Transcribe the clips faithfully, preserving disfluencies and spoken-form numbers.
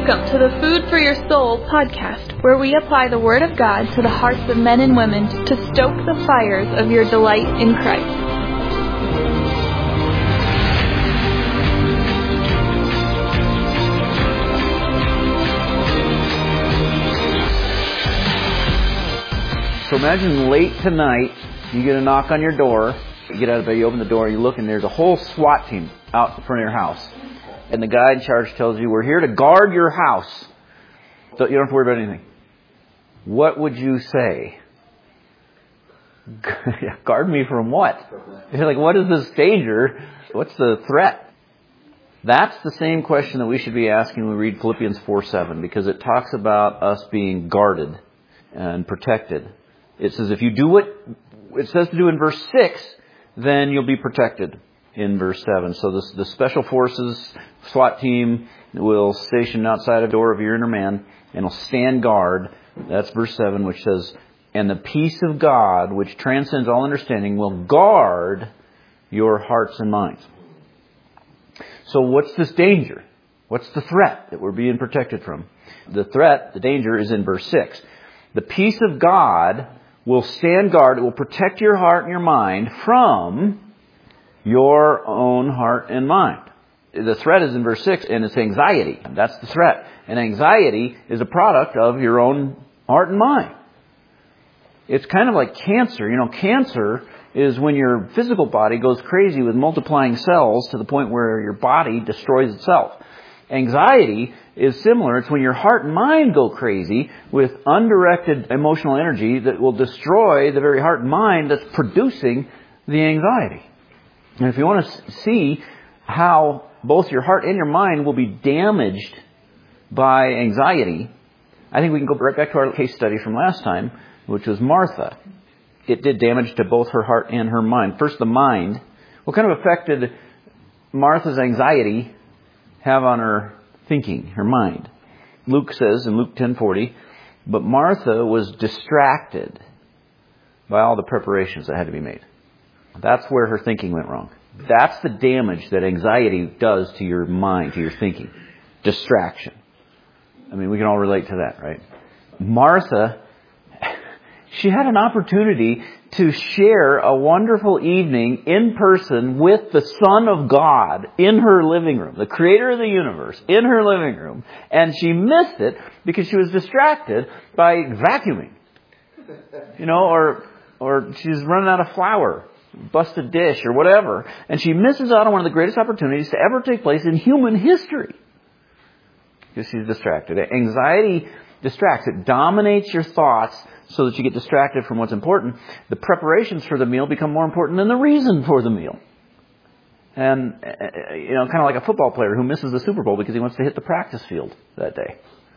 Welcome to the Food for Your Soul podcast, where we apply the Word of God to the hearts of men and women to stoke the fires of your delight in Christ. So imagine late tonight, you get a knock on your door, you get out of bed, you open the door, you look, and there's a whole SWAT team out in front of your house. And the guy in charge tells you, we're here to guard your house. So you don't have to worry about anything. What would you say? Guard me from what? You're like, what is this danger? What's the threat? That's the same question that we should be asking when we read Philippians four seven, because it talks about us being guarded and protected. It says if you do what it says to do in verse six, then you'll be protected in verse seven. So the, the special forces SWAT team will station outside the door of your inner man and will stand guard. That's verse seven, which says, and the peace of God, which transcends all understanding, will guard your hearts and minds. So what's this danger? What's the threat that we're being protected from? The threat, the danger, is in verse six. The peace of God will stand guard. It will protect your heart and your mind from your own heart and mind. The threat is in verse six, and it's anxiety. That's the threat. And anxiety is a product of your own heart and mind. It's kind of like cancer. You know, cancer is when your physical body goes crazy with multiplying cells to the point where your body destroys itself. Anxiety is similar. It's when your heart and mind go crazy with undirected emotional energy that will destroy the very heart and mind that's producing the anxiety. And if you want to see how both your heart and your mind will be damaged by anxiety, I think we can go right back to our case study from last time, which was Martha. It did damage to both her heart and her mind. First, the mind. What kind of effect did Martha's anxiety have on her thinking, her mind? Luke says in Luke ten forty, but Martha was distracted by all the preparations that had to be made. That's where her thinking went wrong. That's the damage that anxiety does to your mind, to your thinking. Distraction. I mean, we can all relate to that, right? Martha, she had an opportunity to share a wonderful evening in person with the Son of God in her living room, the Creator of the universe, in her living room. And she missed it because she was distracted by vacuuming. You know, or or she's running out of flour, busted dish, or whatever. And she misses out on one of the greatest opportunities to ever take place in human history because she's distracted. Anxiety distracts. It dominates your thoughts so that you get distracted from what's important. The preparations for the meal become more important than the reason for the meal. And, you know, kind of like a football player who misses the Super Bowl because he wants to hit the practice field that day.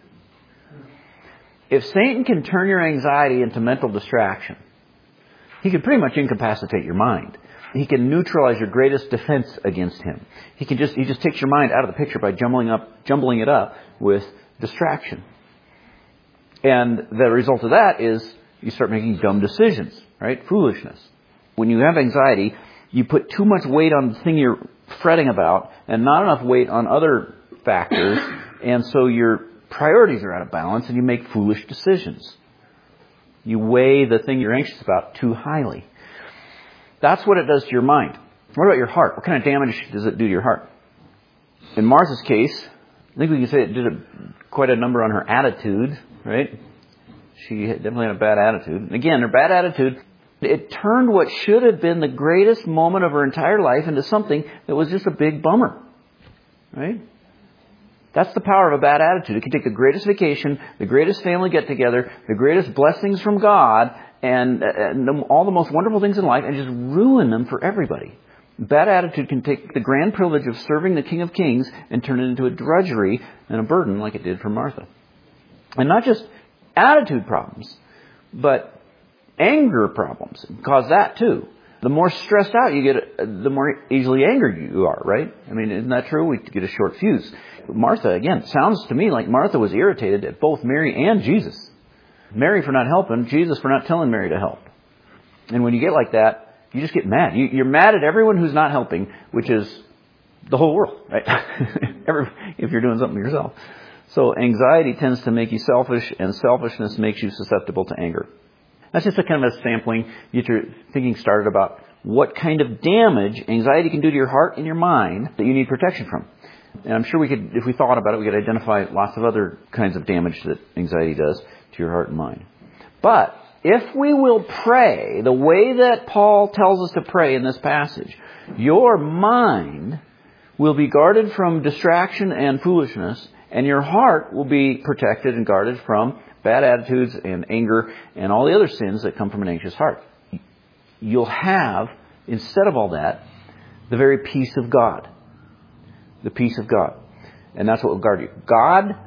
If Satan can turn your anxiety into mental distraction, he can pretty much incapacitate your mind. He can neutralize your greatest defense against him. He can just he just takes your mind out of the picture by jumbling up jumbling it up with distraction. And the result of that is you start making dumb decisions, right? Foolishness. When you have anxiety, you put too much weight on the thing you're fretting about and not enough weight on other factors. And so your priorities are out of balance and you make foolish decisions. You weigh the thing you're anxious about too highly. That's what it does to your mind. What about your heart? What kind of damage does it do to your heart? In Martha's case, I think we can say it did a, quite a number on her attitude, right? She definitely had a bad attitude. And again, her bad attitude, it turned what should have been the greatest moment of her entire life into something that was just a big bummer, right? That's the power of a bad attitude. It can take the greatest vacation, the greatest family get-together, the greatest blessings from God, and, and all the most wonderful things in life, and just ruin them for everybody. Bad attitude can take the grand privilege of serving the King of Kings and turn it into a drudgery and a burden like it did for Martha. And not just attitude problems, but anger problems cause that too. The more stressed out you get, the more easily angered you are, right? I mean, isn't that true? We get a short fuse. Martha, again, sounds to me like Martha was irritated at both Mary and Jesus. Mary for not helping, Jesus for not telling Mary to help. And when you get like that, you just get mad. You, you're mad at everyone who's not helping, which is the whole world, right? Every, if you're doing something yourself. So anxiety tends to make you selfish, and selfishness makes you susceptible to anger. That's just a kind of a sampling, get your thinking started about what kind of damage anxiety can do to your heart and your mind that you need protection from. And I'm sure we could, if we thought about it, we could identify lots of other kinds of damage that anxiety does to your heart and mind. But if we will pray the way that Paul tells us to pray in this passage, your mind will be guarded from distraction and foolishness, and your heart will be protected and guarded from bad attitudes and anger and all the other sins that come from an anxious heart. You'll have, instead of all that, the very peace of God. The peace of God. And that's what will guard you. God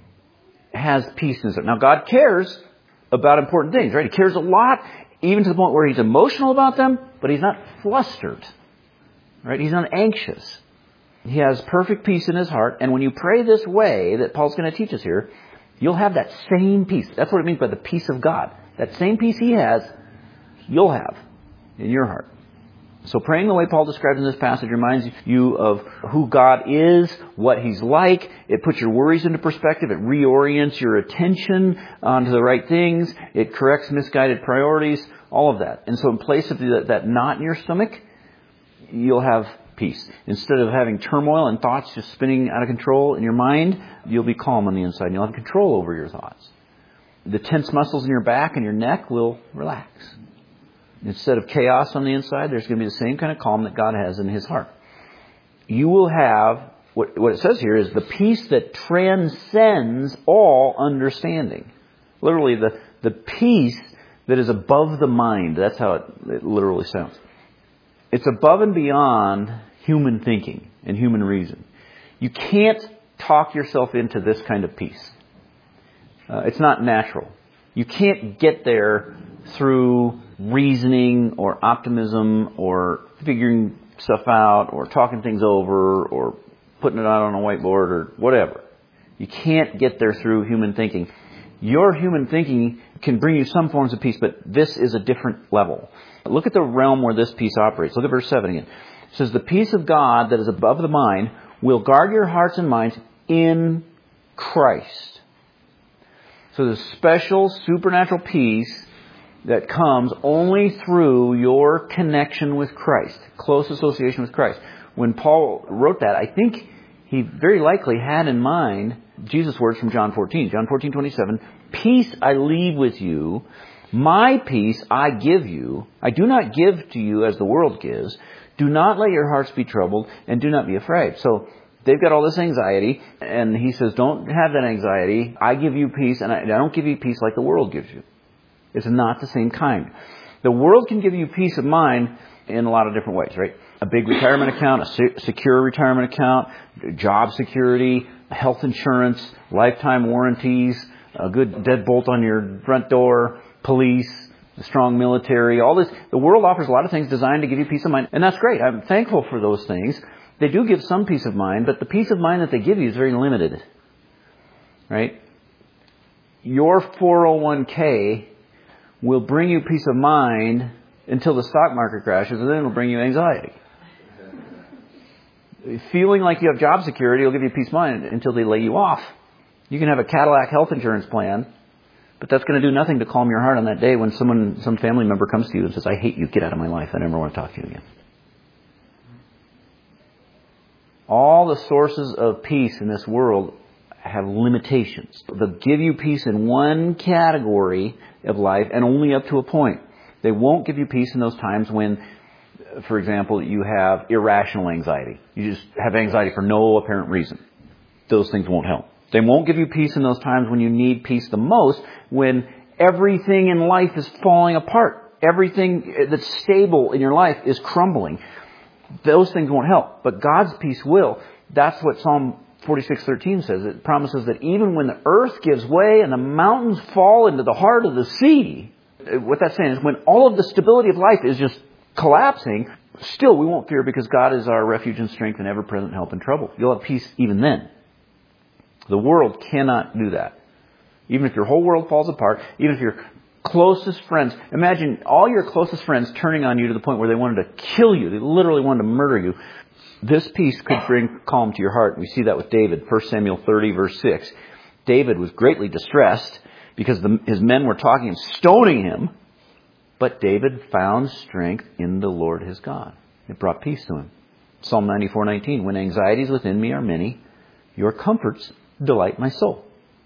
has peace in his heart. Now, God cares about important things, right? He cares a lot, even to the point where he's emotional about them, but he's not flustered, right? He's not anxious. He has perfect peace in his heart, and when you pray this way that Paul's going to teach us here, you'll have that same peace. That's what it means by the peace of God. That same peace he has, you'll have in your heart. So praying the way Paul describes in this passage reminds you of who God is, what he's like. It puts your worries into perspective. It reorients your attention onto the right things. It corrects misguided priorities, all of that. And so in place of that, that knot in your stomach, you'll have peace. Instead of having turmoil and thoughts just spinning out of control in your mind, you'll be calm on the inside and you'll have control over your thoughts. The tense muscles in your back and your neck will relax. Instead of chaos on the inside, there's going to be the same kind of calm that God has in his heart. You will have, what, what it says here is the peace that transcends all understanding. Literally, the, the peace that is above the mind. That's how it, it literally sounds. It's above and beyond human thinking and human reason. You can't talk yourself into this kind of peace. Uh, it's not natural. You can't get there through reasoning or optimism or figuring stuff out or talking things over or putting it out on a whiteboard or whatever. You can't get there through human thinking. Your human thinking can bring you some forms of peace, but this is a different level. Look at the realm where this peace operates. Look at verse seven again. It says, the peace of God that is above the mind will guard your hearts and minds in Christ. So the special supernatural peace that comes only through your connection with Christ, close association with Christ. When Paul wrote that, I think he very likely had in mind Jesus' words from John fourteen. John fourteen twenty-seven, peace I leave with you, my peace I give you. I do not give to you as the world gives. Do not let your hearts be troubled and do not be afraid. So they've got all this anxiety, and he says, don't have that anxiety. I give you peace, and I, I don't give you peace like the world gives you. It's not the same kind. The world can give you peace of mind in a lot of different ways, right? A big retirement account, a secure retirement account, job security, health insurance, lifetime warranties, a good deadbolt on your front door, police, a strong military, all this. The world offers a lot of things designed to give you peace of mind, and that's great. I'm thankful for those things. They do give some peace of mind, but the peace of mind that they give you is very limited, right? Your four oh one k will bring you peace of mind until the stock market crashes, and then it'll bring you anxiety. Feeling like you have job security will give you peace of mind until they lay you off. You can have a Cadillac health insurance plan, but that's going to do nothing to calm your heart on that day when someone, some family member comes to you and says, I hate you, get out of my life, I never want to talk to you again. All the sources of peace in this world have limitations. They'll give you peace in one category of life and only up to a point. They won't give you peace in those times when, for example, you have irrational anxiety. You just have anxiety for no apparent reason. Those things won't help. They won't give you peace in those times when you need peace the most, when everything in life is falling apart. Everything that's stable in your life is crumbling. Those things won't help. But God's peace will. That's what Psalm forty-six thirteen says. It promises that even when the earth gives way and the mountains fall into the heart of the sea, what that's saying is when all of the stability of life is just collapsing, still we won't fear because God is our refuge and strength and ever-present help in trouble. You'll have peace even then. The world cannot do that. Even if your whole world falls apart, even if your closest friends, imagine all your closest friends turning on you to the point where they wanted to kill you. They literally wanted to murder you. This peace could bring calm to your heart. We see that with David, First Samuel thirty, verse six. David was greatly distressed because the, his men were talking and stoning him. But David found strength in the Lord his God. It brought peace to him. Psalm ninety-four nineteen, when anxieties within me are many, your comforts delight my soul.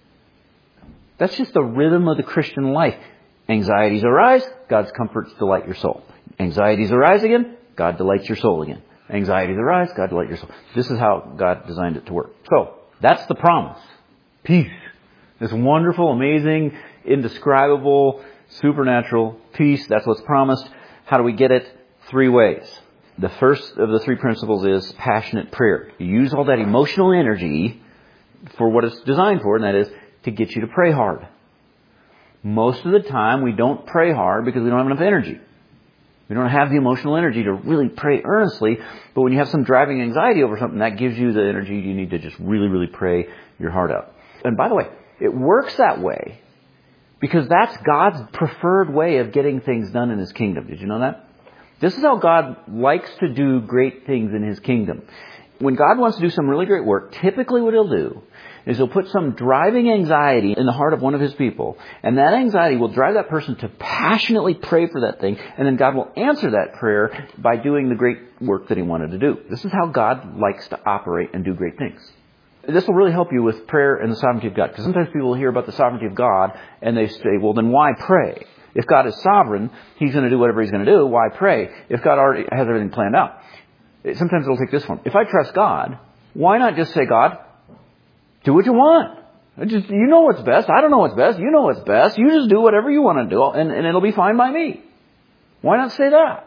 That's just the rhythm of the Christian life. Anxieties arise, God's comforts delight your soul. Anxieties arise again, God delights your soul again. Anxieties arise, God delights your soul. This is how God designed it to work. So, that's the promise. Peace. This wonderful, amazing, indescribable, supernatural peace. That's what's promised. How do we get it? Three ways. The first of the three principles is passionate prayer. You use all that emotional energy for what it's designed for, and that is to get you to pray hard. Most of the time, we don't pray hard because we don't have enough energy. We don't have the emotional energy to really pray earnestly. But when you have some driving anxiety over something, that gives you the energy you need to just really, really pray your heart out. And by the way, it works that way because that's God's preferred way of getting things done in His kingdom. Did you know that? This is how God likes to do great things in His kingdom. When God wants to do some really great work, typically what He'll do is He'll put some driving anxiety in the heart of one of His people. And that anxiety will drive that person to passionately pray for that thing. And then God will answer that prayer by doing the great work that He wanted to do. This is how God likes to operate and do great things. This will really help you with prayer and the sovereignty of God. Because sometimes people will hear about the sovereignty of God and they say, well, then why pray? If God is sovereign, He's going to do whatever He's going to do. Why pray? If God already has everything planned out. Sometimes it'll take this form. If I trust God, why not just say, God, do what you want. Just, you know what's best. I don't know what's best. You know what's best. You just do whatever you want to do, and, and it'll be fine by me. Why not say that?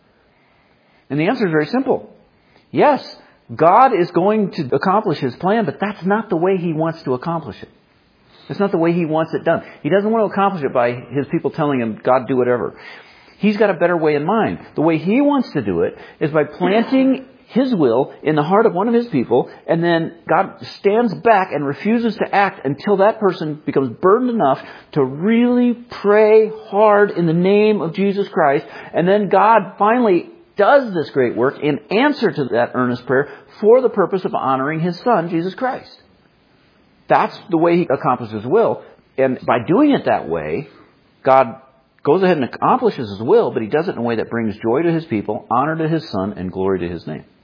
And the answer is very simple. Yes, God is going to accomplish His plan, but that's not the way He wants to accomplish it. That's not the way He wants it done. He doesn't want to accomplish it by His people telling Him, God, do whatever. He's got a better way in mind. The way He wants to do it is by planting His will in the heart of one of His people, and then God stands back and refuses to act until that person becomes burdened enough to really pray hard in the name of Jesus Christ. And then God finally does this great work in answer to that earnest prayer for the purpose of honoring His Son, Jesus Christ. That's the way He accomplishes His will. And by doing it that way, God goes ahead and accomplishes His will, but He does it in a way that brings joy to His people, honor to His Son, and glory to His name.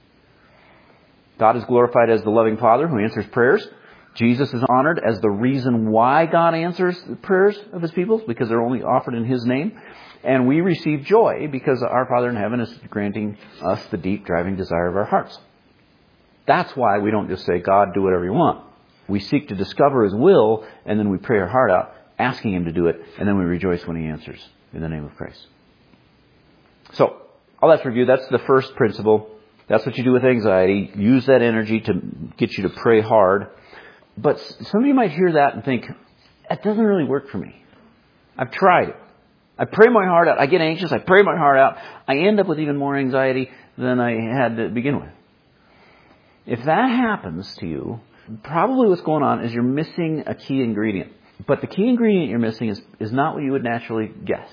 God is glorified as the loving Father who answers prayers. Jesus is honored as the reason why God answers the prayers of His people, because they're only offered in His name. And we receive joy because our Father in heaven is granting us the deep driving desire of our hearts. That's why we don't just say, God, do whatever you want. We seek to discover His will, and then we pray our heart out, asking Him to do it, and then we rejoice when He answers in the name of Christ. So, all that's review. That's the first principle. That's what you do with anxiety. Use that energy to get you to pray hard. But some of you might hear that and think, that doesn't really work for me. I've tried it. I pray my heart out. I get anxious. I pray my heart out. I end up with even more anxiety than I had to begin with. If that happens to you, probably what's going on is you're missing a key ingredient. But the key ingredient you're missing is, is not what you would naturally guess.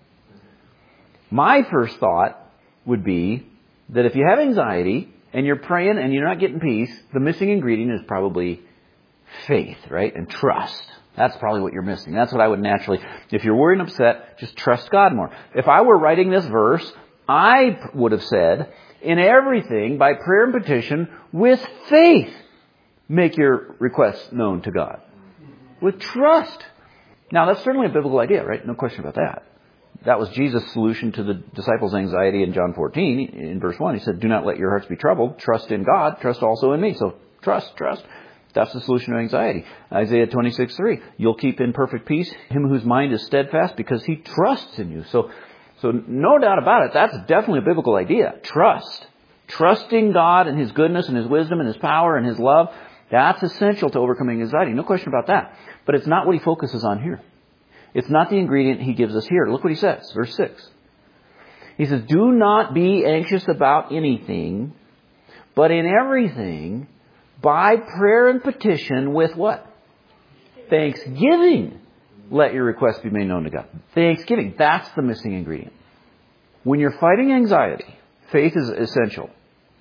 My first thought would be that if you have anxiety and you're praying and you're not getting peace, the missing ingredient is probably faith, right? And trust. That's probably what you're missing. That's what I would naturally, if you're worried and upset, just trust God more. If I were writing this verse, I would have said, in everything, by prayer and petition, with faith, make your requests known to God. With trust. Now, that's certainly a biblical idea, right? No question about that. That was Jesus' solution to the disciples' anxiety in John fourteen. In verse one, He said, do not let your hearts be troubled. Trust in God. Trust also in me. So, trust, trust. That's the solution to anxiety. Isaiah twenty-six three. You'll keep in perfect peace him whose mind is steadfast because he trusts in you. So, so no doubt about it, that's definitely a biblical idea. Trust. Trusting God and His goodness and His wisdom and His power and His love. That's essential to overcoming anxiety. No question about that. But it's not what He focuses on here. It's not the ingredient He gives us here. Look what He says. Verse six. He says, do not be anxious about anything, but in everything, by prayer and petition with what? Thanksgiving. Let your requests be made known to God. Thanksgiving. That's the missing ingredient. When you're fighting anxiety, faith is essential.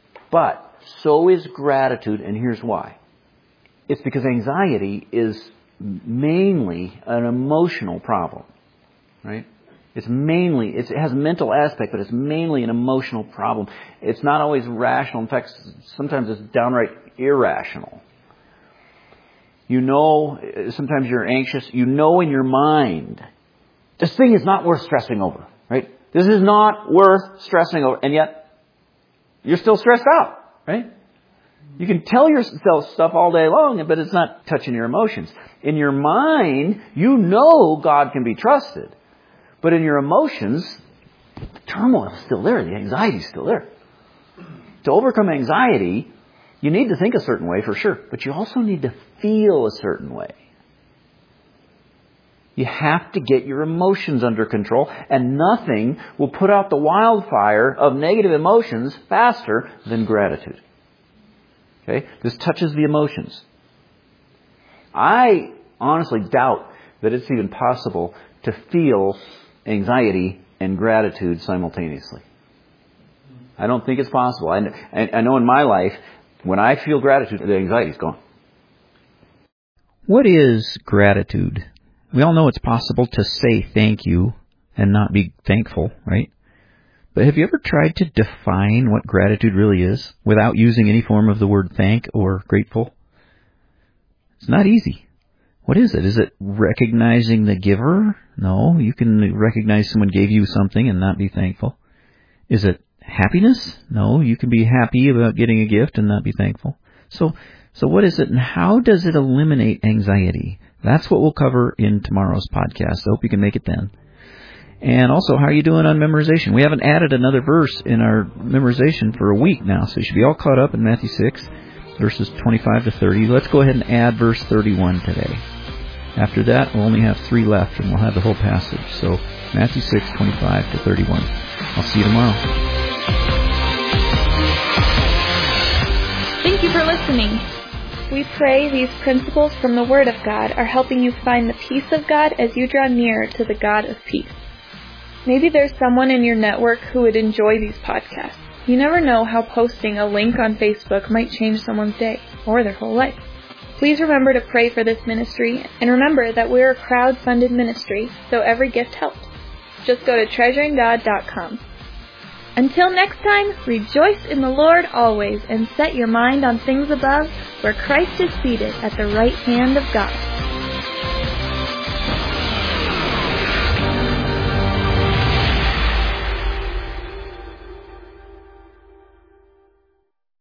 But so is gratitude, and here's why. It's because anxiety is mainly an emotional problem, right? It's mainly, it's, it has a mental aspect, but it's mainly an emotional problem. It's not always rational. In fact, sometimes it's downright irrational. You know, sometimes you're anxious. You know in your mind, this thing is not worth stressing over, right? This is not worth stressing over. And yet, you're still stressed out, right? You can tell yourself stuff all day long, but it's not touching your emotions. In your mind, you know God can be trusted. But in your emotions, the turmoil is still there. The anxiety is still there. To overcome anxiety, you need to think a certain way for sure. But you also need to feel a certain way. You have to get your emotions under control. And nothing will put out the wildfire of negative emotions faster than gratitude. Okay? This touches the emotions. I honestly doubt that it's even possible to feel anxiety and gratitude simultaneously. I don't think it's possible. I, I know in my life, when I feel gratitude, the anxiety's gone. What is gratitude? We all know it's possible to say thank you and not be thankful, right? But have you ever tried to define what gratitude really is without using any form of the word thank or grateful? It's not easy. What is it? Is it recognizing the giver? No, you can recognize someone gave you something and not be thankful. Is it happiness? No, you can be happy about getting a gift and not be thankful. So, so what is it and how does it eliminate anxiety? That's what we'll cover in tomorrow's podcast. I hope you can make it then. And also, how are you doing on memorization? We haven't added another verse in our memorization for a week now, so you should be all caught up in Matthew six, verses twenty-five to thirty. Let's go ahead and add verse thirty-one today. After that, we'll only have three left, and we'll have the whole passage. So, Matthew six, twenty-five to thirty-one. I'll see you tomorrow. Thank you for listening. We pray these principles from the Word of God are helping you find the peace of God as you draw nearer to the God of peace. Maybe there's someone in your network who would enjoy these podcasts. You never know how posting a link on Facebook might change someone's day or their whole life. Please remember to pray for this ministry, and remember that we're a crowd-funded ministry, so every gift helps. Just go to treasuring god dot com. Until next time, rejoice in the Lord always, and set your mind on things above, where Christ is seated at the right hand of God.